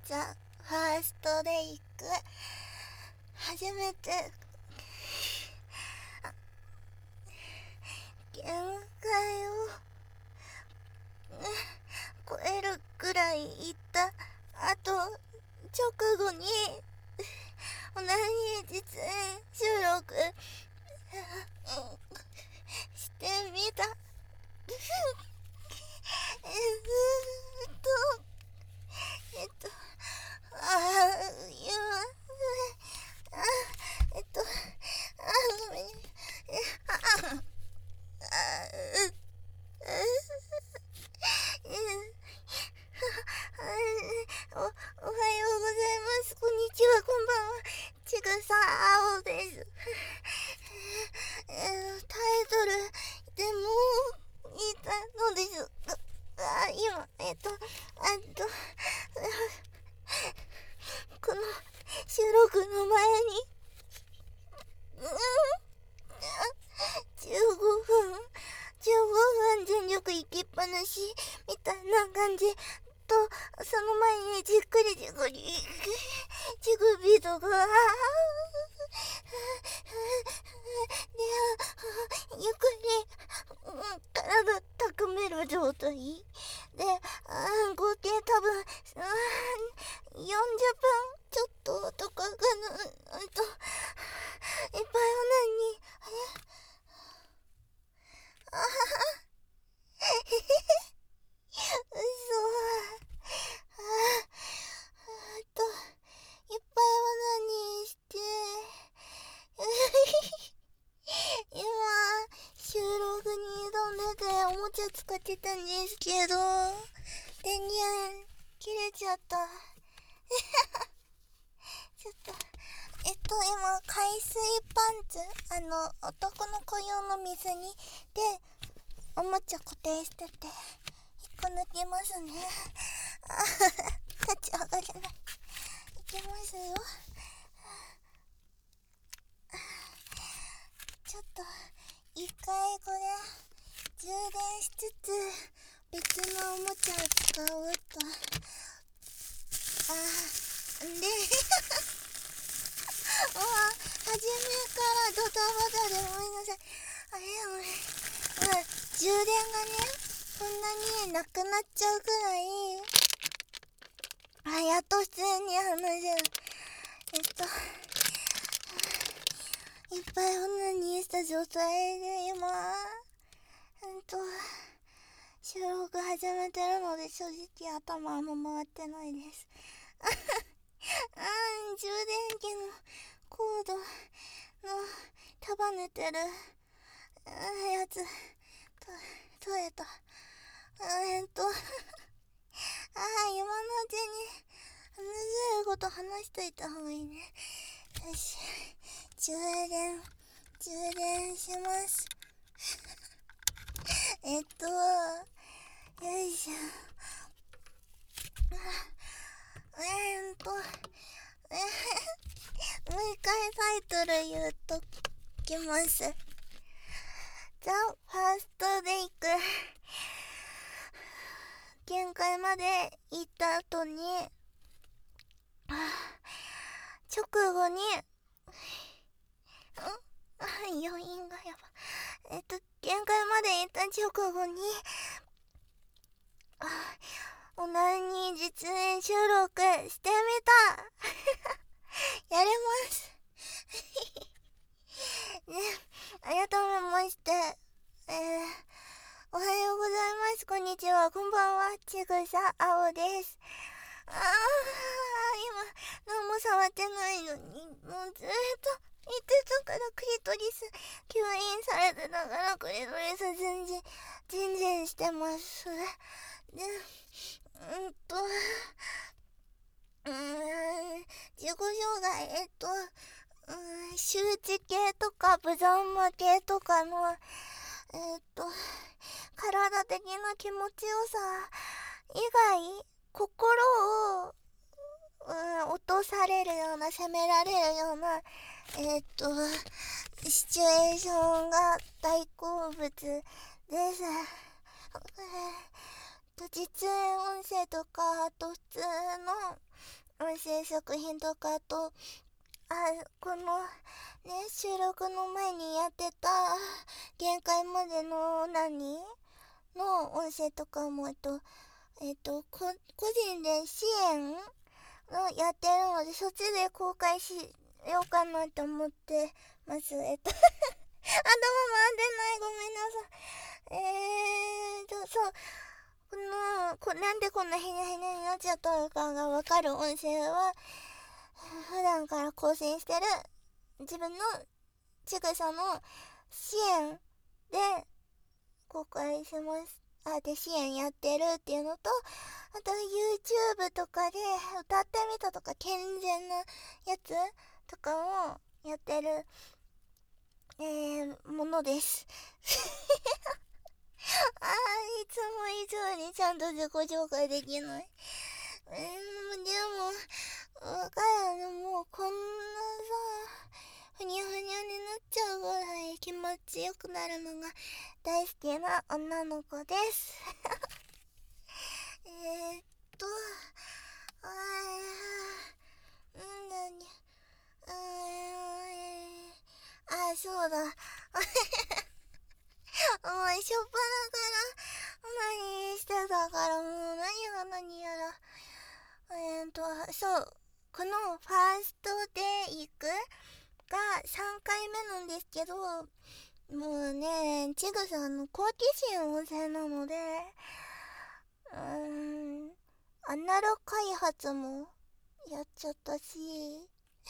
ザ・ファーストレイク初めて限界を超えるくらいいったあと直後に同じ実演収録してみたえっとえっと今ごめんおはようございます。こんにちは、こんばんは。ちぐさあおです。タイトルでも言ったのです。今、この収録の前に、15分全力行きっぱなしみたいな感じと、その前にじっくりジグビートがゆっくり体高める状態で、合計多分40分ちょっととかかな。いっぱいは何に嘘いっぱいは何して今収録に挑んでておもちゃ使ってたんですけど電源切れちゃったちょっと今海水パンツ男の子用の水にでおもちゃ固定してて引っこ抜きますね立ち上がれないいきますよちょっと一回これ充電しつつ別のおもちゃを使おうとでもう初めからドタバタでごめんなさい充電がねこんなになくなっちゃうくらいやっと普通に話せるいっぱいオナニーした状態で今収録始めてるので正直頭あんま回ってないです充電器のコードの束ねてるやつ取れた今のうちに話せること話しといた方がいいねよし充電しますよいしょもう一回タイトル言うときますザ・ファーストレイク限界まで行った後に直後に余韻がやば限界まで行った直後にオナニー実演収録してみたやれますね、改めましておはようございます、こんにちは、こんばんは、ちぐさあおです今何も触ってないのにもうずっと言ってたからクリトリス吸引されてたからクリトリス全然してますで自己紹介周知系とかブザンマ系とかの体的な気持ちよさ以外心を落とされるような責められるようなシチュエーションが大好物です実演音声とかあと普通の音声作品とか、あとこのね収録の前にやってた限界までのの音声とかも個人で支援のやってるので、そっちで公開しようかなと思ってます。頭回ってない、ごめんなさい。そう、なんでこんなヘニャヘニャになっちゃったのかがわかる音声は、普段から更新してる自分のちぐさの支援で公開します。で支援やってるっていうのと、あと YouTube とかで歌ってみたとか健全なやつとかをやってる、ものです。いつも以上にちゃんと自己紹介できない。でも、わかる。もうこんなさ、ふにゃふにゃになっちゃうぐらい気持ちよくなるのが大好きな女の子です。なんだに、そうだ。お前、しょっぱなから何してたから、もう何やら。そう、このファーストで行くが3回目なんですけど、もうね、ちぐさんの好奇心旺盛なので、アナロ開発もやっちゃったし、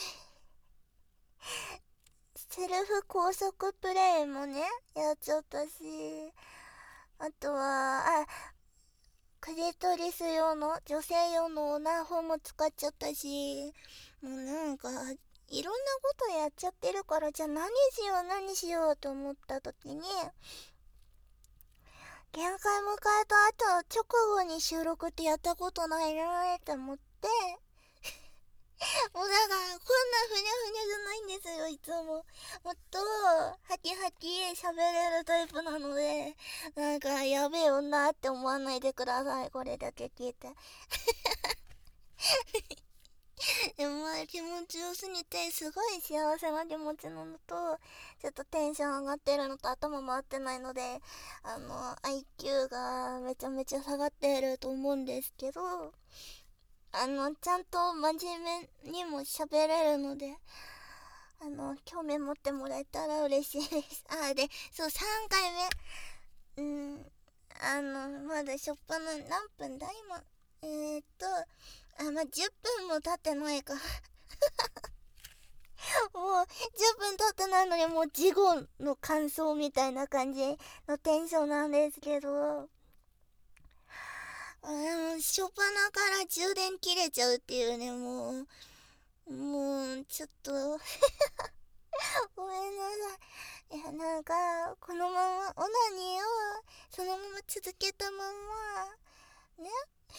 セルフ高速プレイもね、やっちゃったし、あとは、クリトリス用の、女性用のオナホも使っちゃったし、もうなんか、いろんなことやっちゃってるから、じゃあ何しようと思った時に、限界迎えた後、直後に収録ってやったことないなーって思って、もうだから、こんなふにゃふにゃじゃないんですよ、いつも。もっと、ハキハキ喋れるタイプなので、なんか、やべえ女って思わないでください、これだけ聞いて。でも気持ちよすぎて、すごい幸せな気持ちなのと、ちょっとテンション上がってるのと、頭回ってないので、IQ がめちゃめちゃ下がってると思うんですけど、ちゃんと真面目にも喋れるので、興味持ってもらえたら嬉しいです。で、そう、3回目。まだしょっぱな、何分だ今。10分も経ってないか。もう、10分経ってないのに、もう、事後の感想みたいな感じのテンションなんですけど、しょっぱなから充電切れちゃうっていうね、ちょっとごめんなさい。いや、なんか、このまま、オナニーを、そのまま続けたまま、ね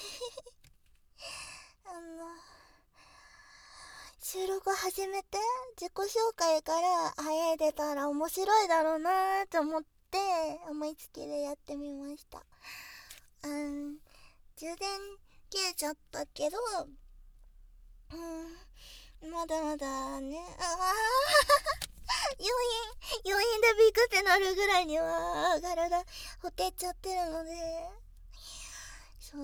収録始めて、自己紹介から出たら面白いだろうなーと思って、思いつきでやってみました。充電切れちゃったけど、まだまだね、余韻でビクってなるぐらいには体ほてっちゃってるので、そう、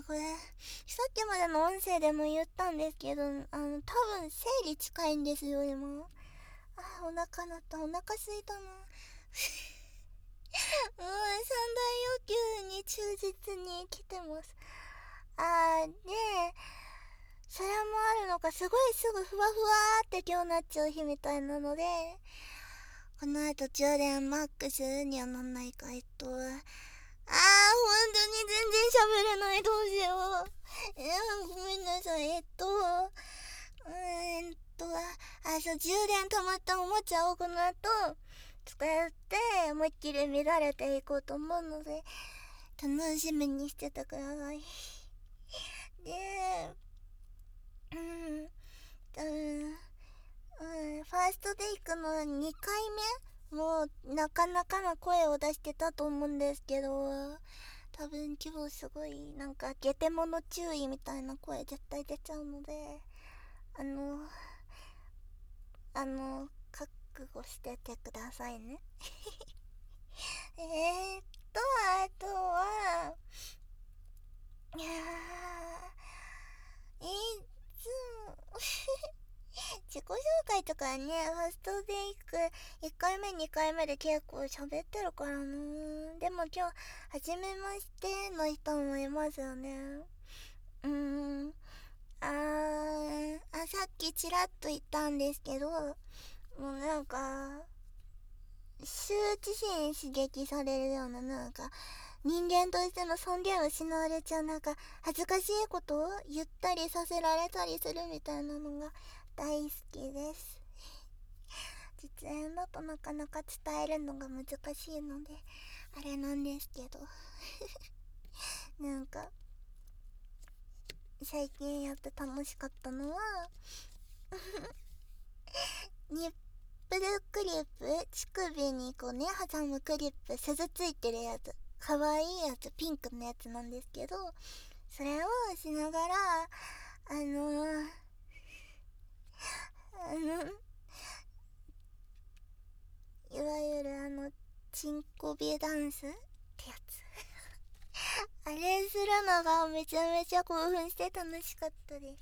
これ、さっきまでの音声でも言ったんですけど、多分生理近いんですよ、今。お腹鳴った、お腹空いたな。もう三大欲求に忠実に来てます。で、それもあるのか、すごいすぐふわふわーって今日なっちゃう日みたいなので、この後充電マックスにはなんないか、本当に全然喋れない、どうしよう。ごめんなさい。そう、充電溜まったおもちゃをこの後、使って思いっきり乱れていこうと思うので、楽しみにしててください。で、ファーストで行くの2回目もうなかなかな声を出してたと思うんですけど、多多分今日すごいなんかゲテモノ注意みたいな声絶対出ちゃうので、覚悟しててくださいね。あとは、いやー、いつも自己紹介とかね、ファーストで行く1回目2回目で結構喋ってるからな。でも今日初めましての人もいますよね。さっきちらっと言ったんですけど、もうなんか羞恥心刺激されるような、なんか人間としての尊厳を失われちゃう、なんか恥ずかしいことを言ったりさせられたりするみたいなのが大好きです。実演だとなかなか伝えるのが難しいのであれなんですけどなんか最近やって楽しかったのはニップルクリップ、乳首にこうね挟むクリップ、鈴ついてるやつ、かわいいやつ、ピンクのやつなんですけど、それをしながらいわゆるチンコビダンスってやつあれするのがめちゃめちゃ興奮して楽しかったです。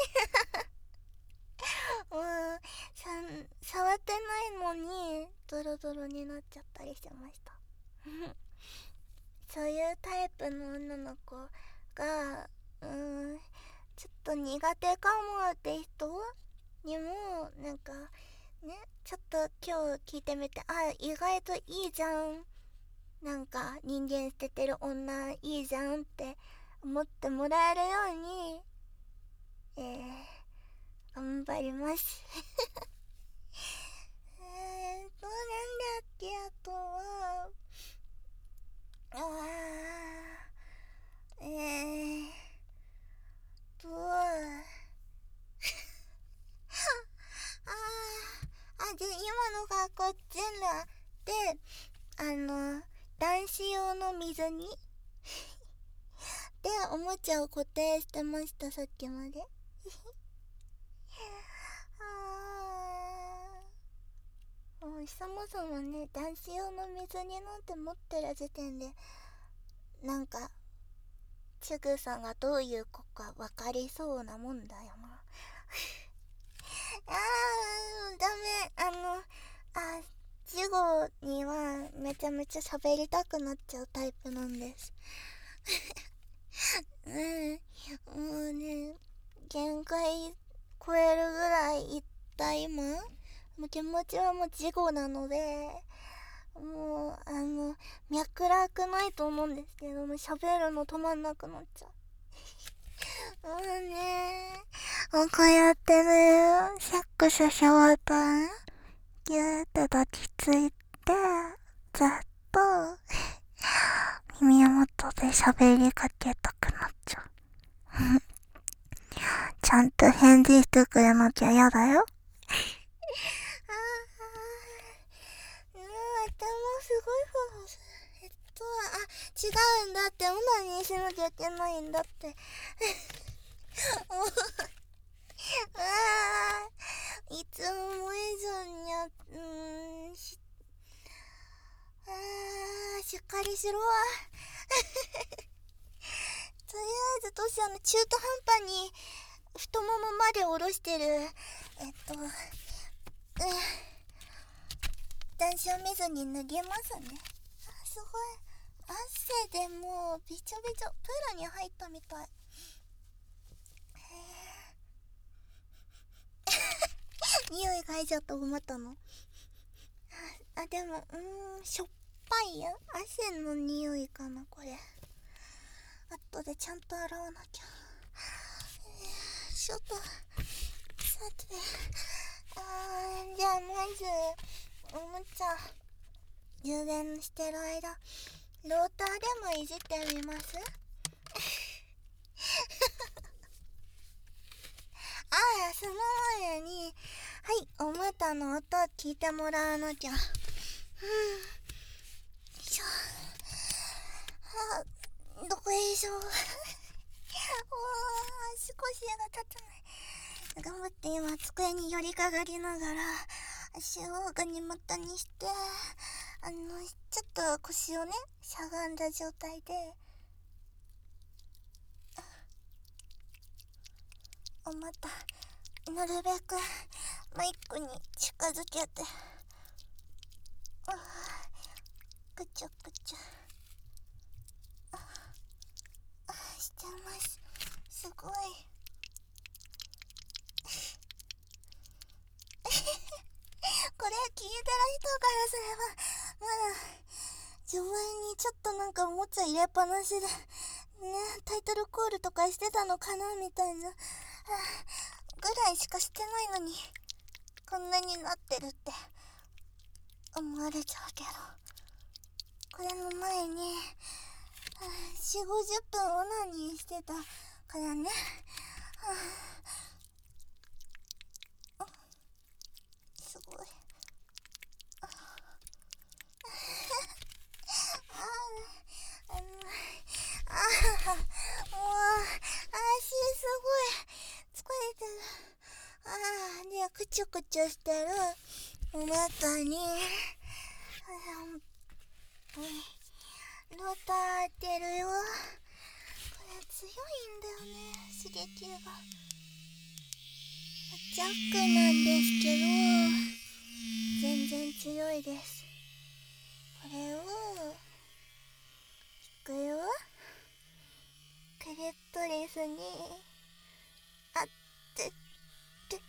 もう触ってないのにドロドロになっちゃったりしてましたそういうタイプの女の子がちょっと苦手かもって人にもなんかね、ちょっと今日聞いてみて、意外といいじゃん、なんか人間捨ててる女いいじゃんって思ってもらえるように頑張りますなんだっけ、あとはで今のがこっちらで男子用の水にでおもちゃを固定してました、さっきまでもうそもそもね、男子用の水着なんて持ってる時点でなんかちぐさがどういう子か分かりそうなもんだよなダメ、ジゴにはめちゃめちゃ喋りたくなっちゃうタイプなんですもうね、限界超えるぐらいいった今、もう気持ちはもうジゴなので、もう脈絡ないと思うんですけども、喋るの止まんなくなっちゃうもうね、もうこうやってね、セックスし終わったらね、ギューって抱きついてざっと耳元で喋りかけたくなっちゃうちゃんと返事してくれなきゃやだよ頭すごいふわふわする。違うんだって、オナニーしなきゃいけないんだっていつも以上にしっかりしろとりあえずどうしようね、中途半端に太ももまで下ろしてる男子を見ずに脱げますね。すごい汗でもうびちょびちょ、プールに入ったみたい匂い嗅いじゃった思ったのでもしょっぱいよ、汗の匂いかなこれ。後でちゃんと洗わなきゃ。ちょっとさてじゃあまずおもちゃ充電してる間、ローターでもいじってみますその前にお股の音聞いてもらわなきゃ。よいしょ。 こいしょもう足腰が立たない。頑張って今机に寄りかかりながら足をガニ股にしてちょっと腰をねしゃがんだ状態でまたなるべくマイクに近づけてくちゃくちゃしてます。すごいこれ聞いてる人からすればまだ序盤にちょっとなんかおもちゃ入れっぱなしでねタイトルコールとかしてたのかなみたいなぐらいしかしてないのにこんなになってるって思われちゃうけど、これの前に4、50分オナニーしてたからね。すごいもう足すごい疲れてる。でくちゅくちゅしてるお股にローター当てるよ。これ強いんだよね、刺激が。ジャックなんですけど全然強いです。これを引くよ。クリトリスにあってって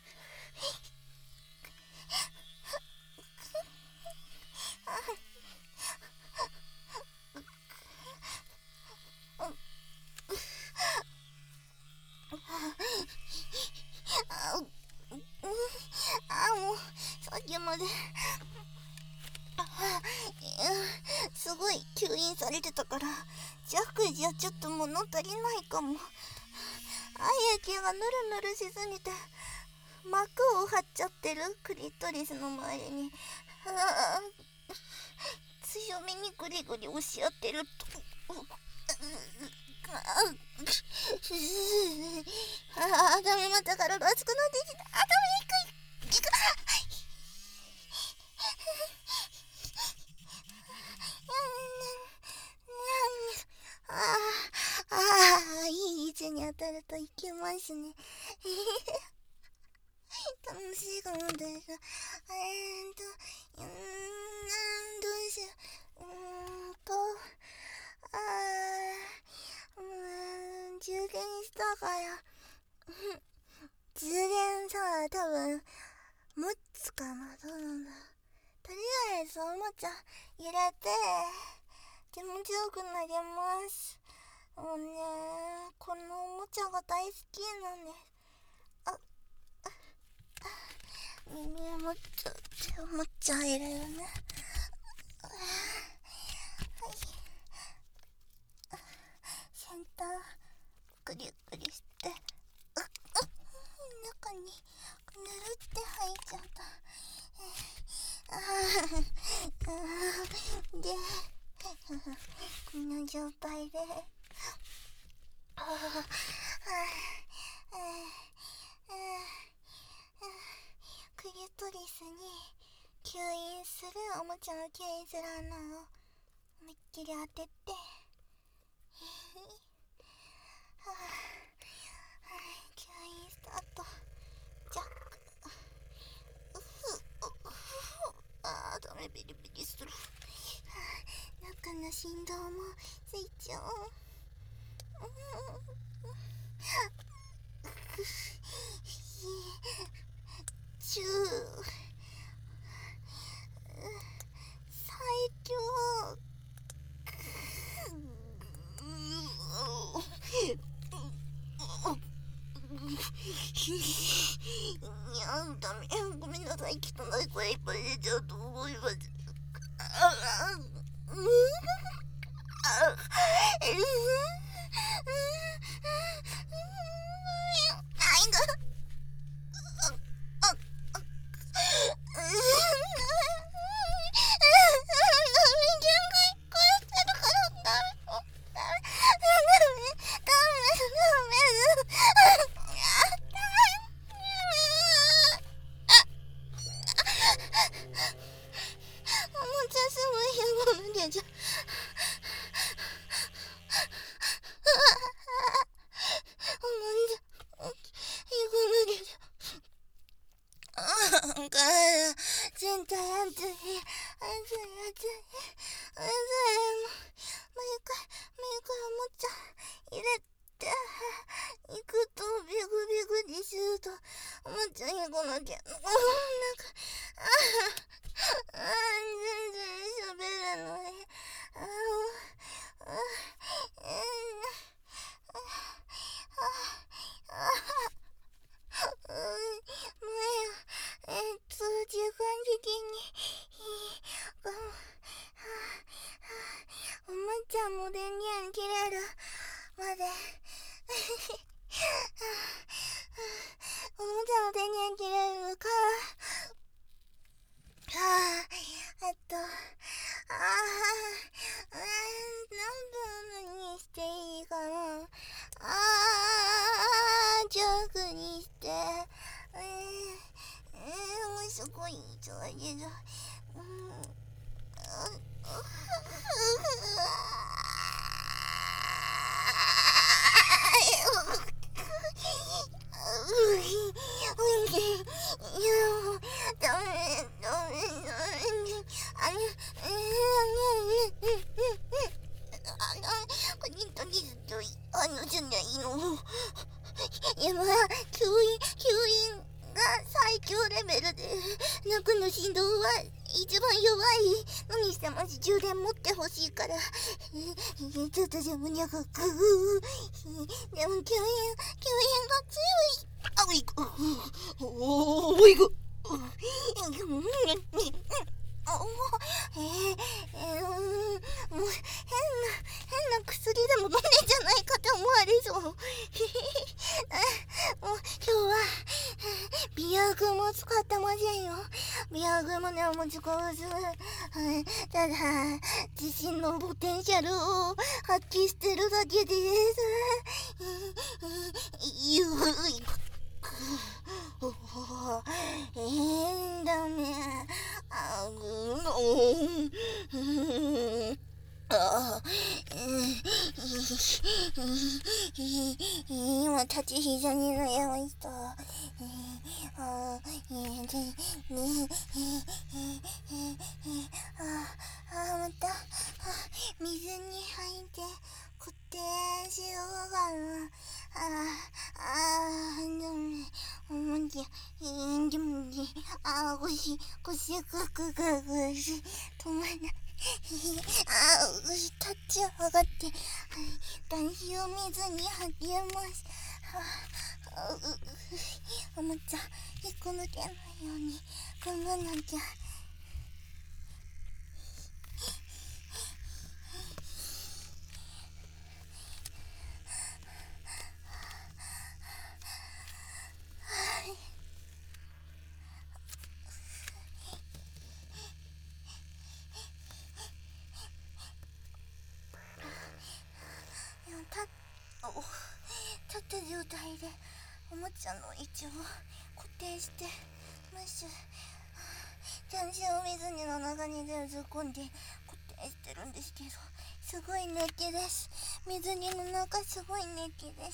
もうさっきまですごい吸引されてたから弱じゃちょっと物足りないかも。液がぬるぬるしすぎて膜を張っちゃってるクリトリスの周りに強めにグリグリ押し合ってるとダメ、また体熱くなってきた。ダメ、いくいい位置に当たるといけますね楽しいかもです。どうしよう。充電したから充電さ、多分持つかな。どうなんだ。とりあえずおもちゃ入れて気持ちよくなります。もうね、このおもちゃが大好きなんです。耳もちょっておもちゃ入れるね。センタークリクリして中にぬるって入っちゃった。でこの状態でクリトリスに吸引するおもちゃの吸引する穴を思いっきり当てて吸引スタート。ジャックダメ、ビリビリする。中の振動もついちゃう。チュー最強。ダメ、ごめんなさい、汚い声いっぱい出ちゃうと思います。 全体熱い。熱い。毎回おもちゃ入れて行くとビグビグにするとおもちゃに来なきゃ全然喋れない。時間的におもちゃの電源切れるまでおもちゃの電源切れるかあと何分にしていいかな。弱にしてもうすごい急いでる。じゃないの。今、吸引が最強レベルで、中の振動は一番弱いのにしても充電持ってほしいから、ちょっとでも長く。でも吸引が強い。おいく。もう変な薬でも飲んでんじゃないかって思われそう。もう今日は美薬も使ってませんよ。美薬もね、もう使わず、ただ自身のポテンシャルを発揮してるだけです。ダメ。今立ち膝に悩ました。また水に入って固定しようかな。でもね、腰ガクガクし止まらない。立ち上がって、男子を水に吐きます。おもちゃ引っこ抜けないように頑張んなきゃ。立った状態でおもちゃの位置を固定してましゅ。男子を水の中に突っ込んで固定してるんですけど、すごい熱気です。水着の中すごい熱気です。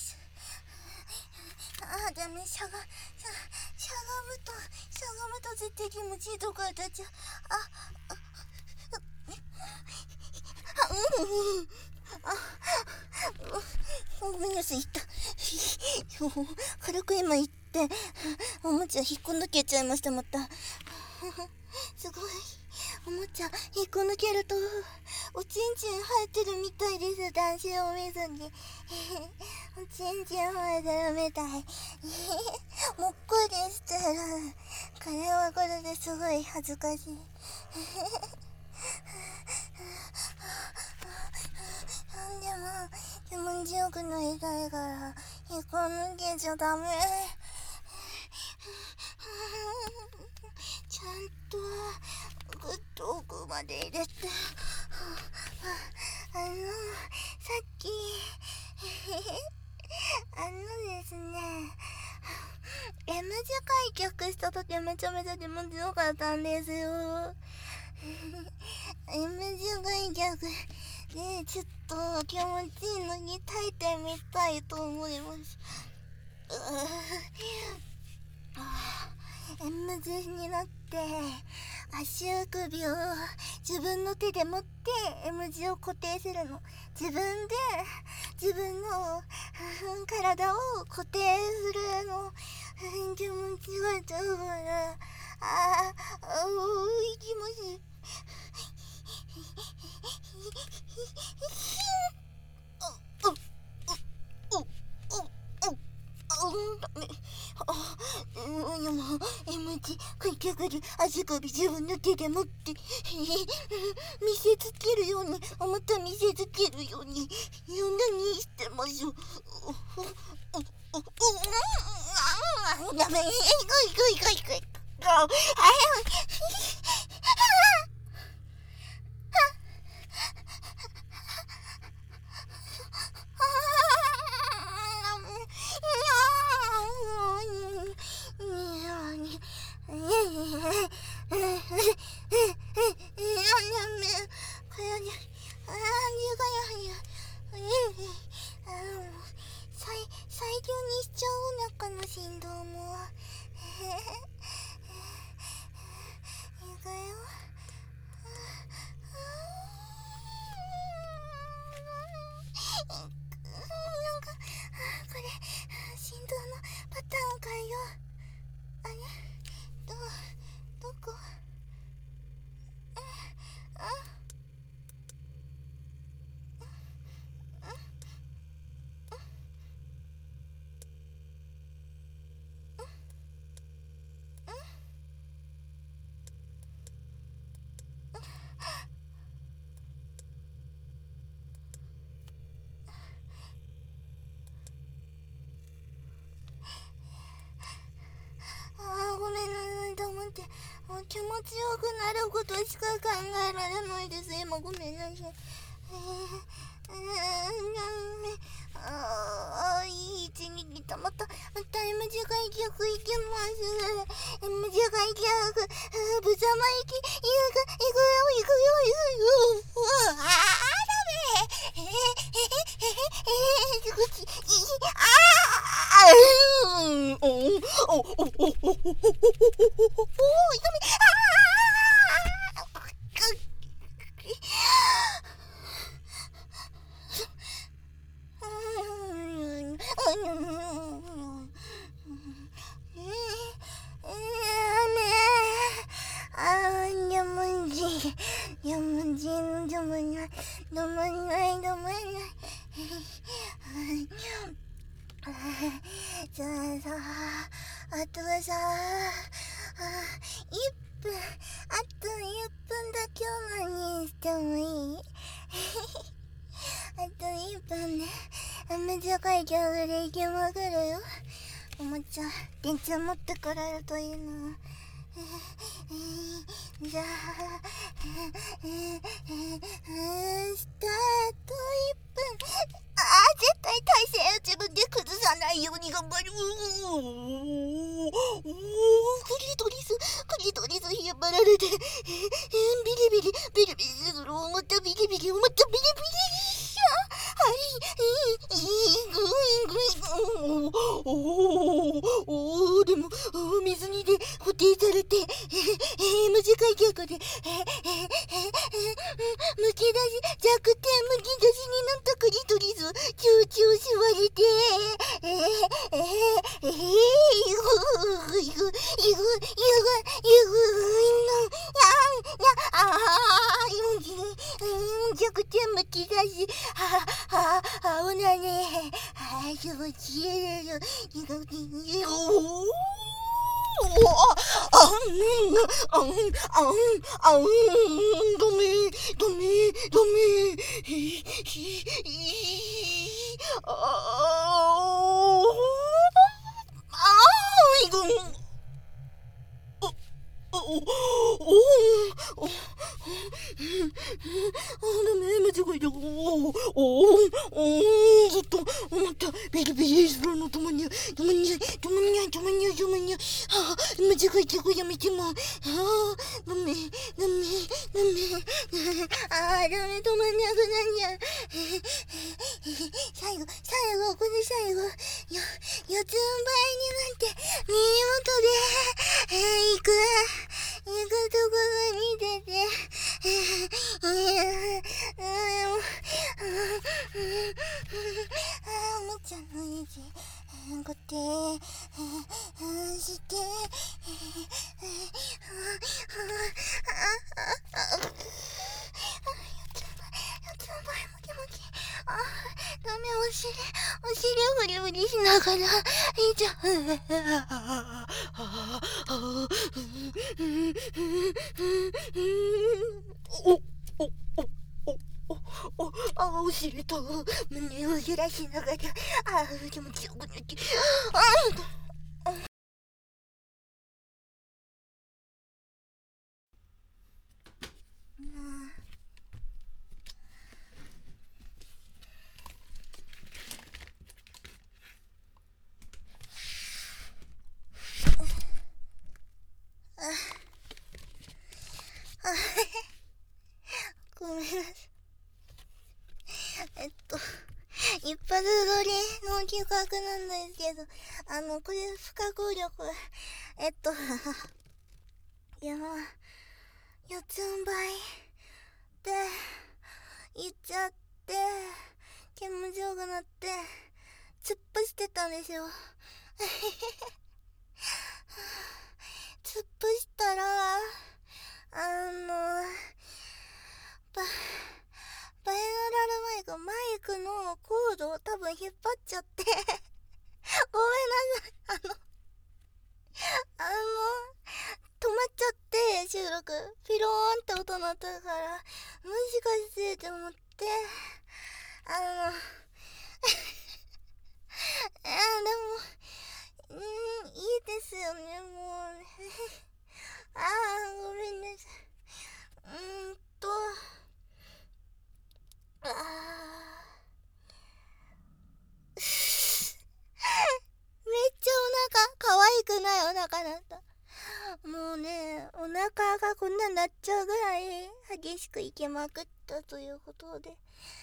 ダメ。しゃがむと絶対気持ちいいとこ当たっちゃう。ごめんなさい、軽く今言っておもちゃ引っこ抜けちゃいました。またすごい。おもちゃ引っこ抜けるとおちんちん生えてるみたいです。男子を見ずにおちんちん生えてるみたい。もっこりしてる。これはこれですごい恥ずかしい。でも気持ちよくなりたいから引っこ抜けちゃダメ。ちゃんとグッと奥まで入れて。さっきですね、M 字開脚した時めちゃめちゃ気持ちよかったんですよ。M 字開脚でちょっと気持ちいいのに耐えてみたいと思います。M 字になって足首を自分の手で持って M 字を固定するの。自分で自分の体を固定するの。気持ちがたから、気持ちいい。でも M 字開脚で足首自分の手で持って見せつけるように、また見せつけるように何してましょう。ダメ、最強にしちゃおう、中の振動も。いくよ。なんかこれ振動のパターン変えよう。あれ、どこ？ごめんなさいと思って、気持ちよくなることしか考えられないです。今ごめんなさい。いい位置に来た。また M 字開脚いきます。M 字開脚、ぶざまいき、いくよ。ダメ。あとさ、1分、あと1分だけ何してもいい？あと1分ね、めっちゃ開脚で行きまくるよ。もうちょ電池持ってくれるといいな。じゃあ、スタート1分。絶対体勢を自分で崩さないように頑張る。クリトリス引っ張られて、ビリビリする。またビリビリ。でも水にで固定されて、無次開脚で、むき出し、弱点むき出しになったクリトリス、チューチュー吸われて、弱点むき出し、おなね、気持ちいいよ。ダメ。ずっと思った。ビリビリするのともにゃ。間違えてやめても。ダメ。ダメ、止まんなくなっちゃう。最後、これ最後。四つん這いになって、耳元で、行くところごてしてダメ、お尻をフリフリしながらお尻と胸を揺らしながら気持ちよくなってごめんなさい。一発撮りの企画なんですけど、これ不可抗力、四つん這いで行っちゃって、気持ちよくなって、突っ走ってたんですよ。突っ走ったら、バイナラルマイクのコードを多分引っ張っちゃってごめんなさい。止まっちゃって収録ピローンって音鳴ったから、もしかしてって思って、でもいいですよね、もうねごめんなさい。めっちゃお腹可愛くないお腹だった。もうね、お腹がこんなになっちゃうぐらい激しくいきまくったということで、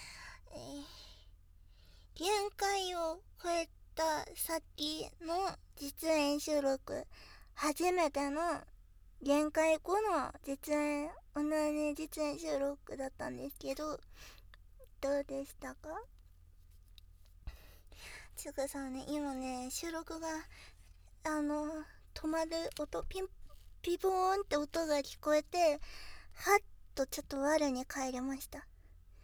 限界を超えた先の実演収録、初めての限界後の実演、同じ実演収録だったんですけど、どうでしたか？つぐさんね、今ね、収録が止まる音、ピボーンって音が聞こえて、はっとちょっと我に返りました。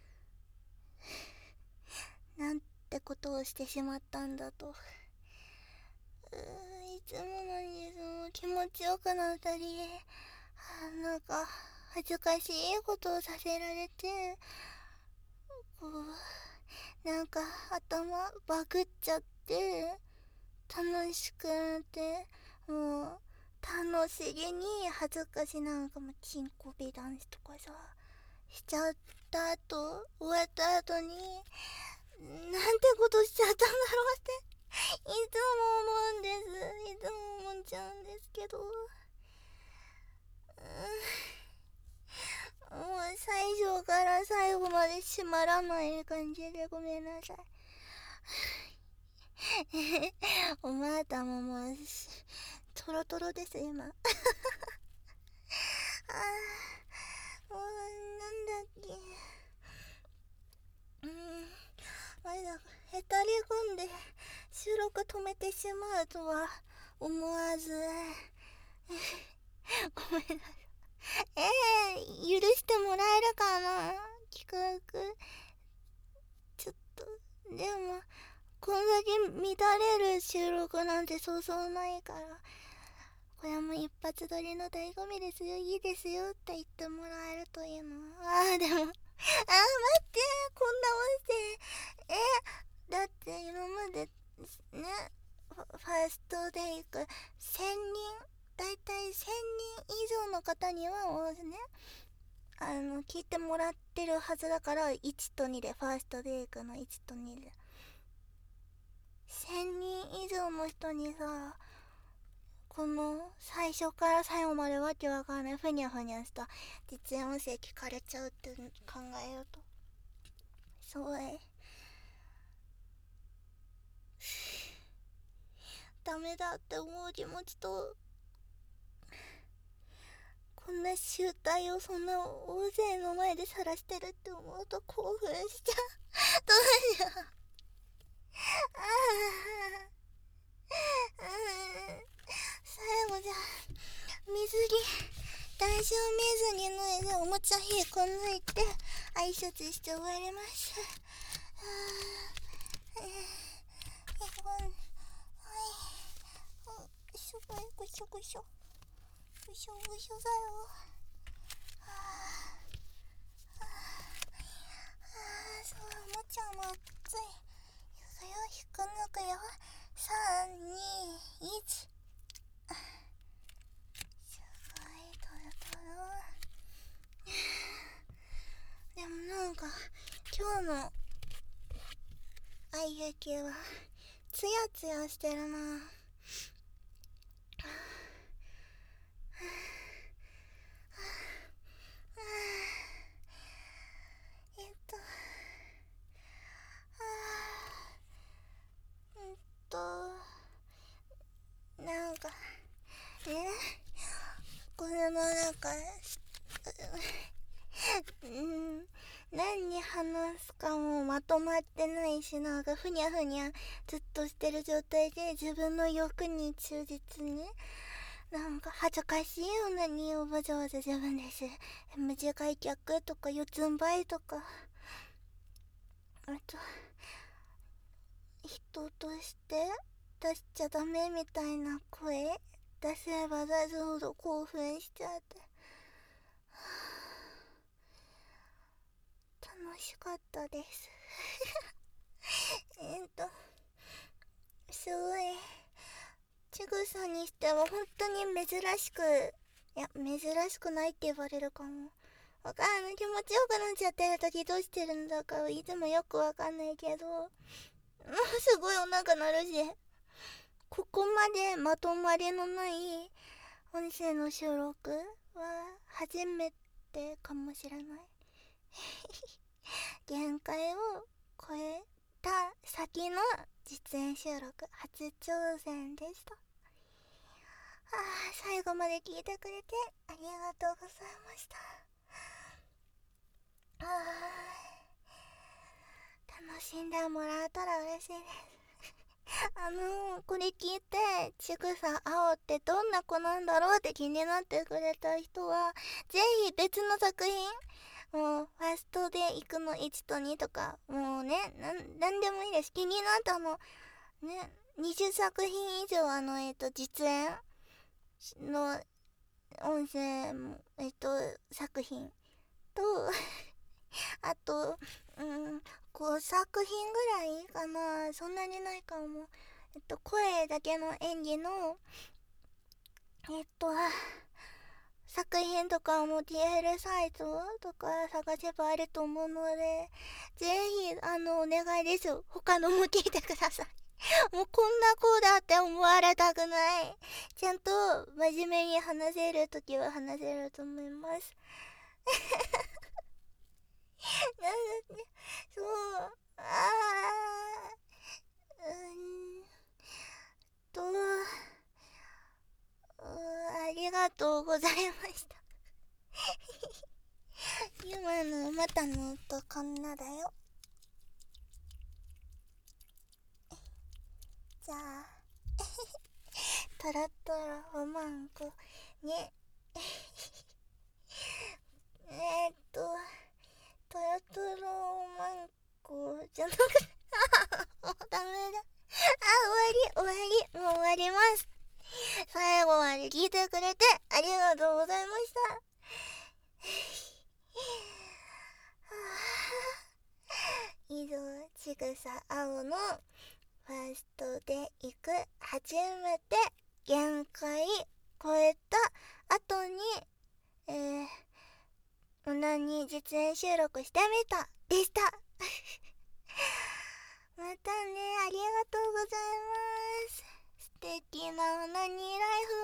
なんてことをしてしまったんだと。いつものに気持ちよくなったり、なんか恥ずかしいことをさせられて、なんか頭バグっちゃって楽しくなって、もう楽しげに恥ずかしなんかもチンコビダンスとかさしちゃった後、終わった後になんてことしちゃったんだろうっていつも思うんです。いつも思っちゃうんですけど、もう最初から最後まで閉まらない感じでごめんなさい。おまたももうトロトロです今。もうなんだっけ、まだへたり込んで収録止めてしまうとは思わずごめんなさい。許してもらえるかな、企画。ちょっとでもこんだけ乱れる収録なんてそうそうないから、これも一発撮りの醍醐味ですよ、いいですよって言ってもらえるといいな。でも待って、こんな音声だって今までね、ファーストテイク1000人、だいたい1000人以上の方にはもうね聞いてもらってるはずだから、1と2で、ファーストテイクの1と2で1000人以上の人にさ、この最初から最後までわけわかんないふにゃふにゃした実演音声聞かれちゃうって考えるとすごいダメだって思う気持ちと、こんな集体をそんな大勢の前で晒してるって思うと興奮しちゃう。どうしよう。 男子を見ずに脱いでおもちゃ引っこ抜いて挨拶して終わります。すごいぐしょぐしょぐしょぐしょだよ。そう、おもちゃも熱い。いくよ、引っこ抜くよ。3、2、1。すごいトロトロ。でもなんか今日の愛雪はツヤツヤしてるな。なんかこれもなんか何に話すかもまとまってないし、なんかふにゃふにゃずっとしてる状態で自分の欲に忠実に、なんか恥ずかしいようなにわざわざ自分です。短い客とか四つん這いとか、あと人として出しちゃダメみたいな声出せば出すほど興奮しちゃって、楽しかったですすごいちぐさにしては本当に珍しく、いや珍しくないって言われるかも。わかんない、気持ちよくなっちゃってる時どうしてるんだかいつもよくわかんないけど、すごいお腹鳴るし、ここまでまとまりのない音声の収録は初めてかもしれない限界を超えた先の実演収録初挑戦でした。最後まで聞いてくれてありがとうございました。楽しんでもらえたら嬉しいですこれ聞いてちぐさあおってどんな子なんだろうって気になってくれた人はぜひ別の作品、もうファーストで行くの1と2とか、もうね、なんでもいいです。気になったのね、20作品以上実演の音声作品とあと5作品ぐらいかな、そんなにないかも。声だけの演技の作品とかも TL サイトとか探せばあると思うので、ぜひお願いです。他のも聞いてくださいもうこんな子だって思われたくない。ちゃんと真面目に話せるときは話せると思いますなんだってそう、ありがとうございました今のまたの音こんなだよ。じゃあトロトロおまんこねトロトロおまんこじゃなくてもうダメだ。終わりもう終わります。最後まで聞いてくれてありがとうございました以上、ちぐさあおのファーストで行く初めて限界超えた後に無難に実演収録してみたでしたまたね、ありがとうございます。素敵なオナニーライフ